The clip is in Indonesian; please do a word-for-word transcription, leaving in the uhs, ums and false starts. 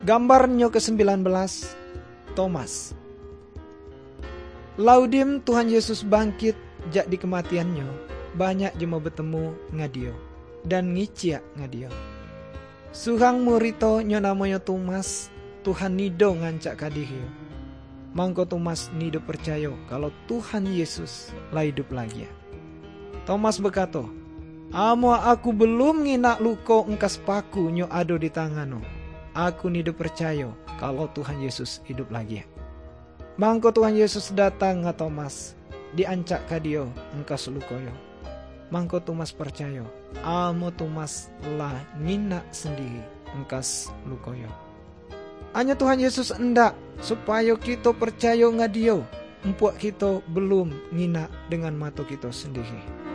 Gambarnya ke sembilan belas, Thomas. Laudim Tuhan Yesus bangkit jak di kematiannya, banyak jema bertemu ngadio dan ngiciak ngadio. Suhang murito nyo namanya Thomas, Tuhan nido ngancak kadihio. Mangko Thomas nido percaya kalau Tuhan Yesus lah hidup lagi. Thomas berkata, amo aku belum nginak luko engkas paku nyo ado di tangano. Aku nido percaya kalau Tuhan Yesus hidup lagi. Mangko Tuhan Yesus datang nga Thomas, diancak kadio engkas lukoyo. Mangko Thomas percaya, amo Thomas lah nginak sendiri engkas lukoyo. Hanya Tuhan Yesus endak supaya kita percaya ngadio, empuak kita belum nginak dengan mata kita sendiri.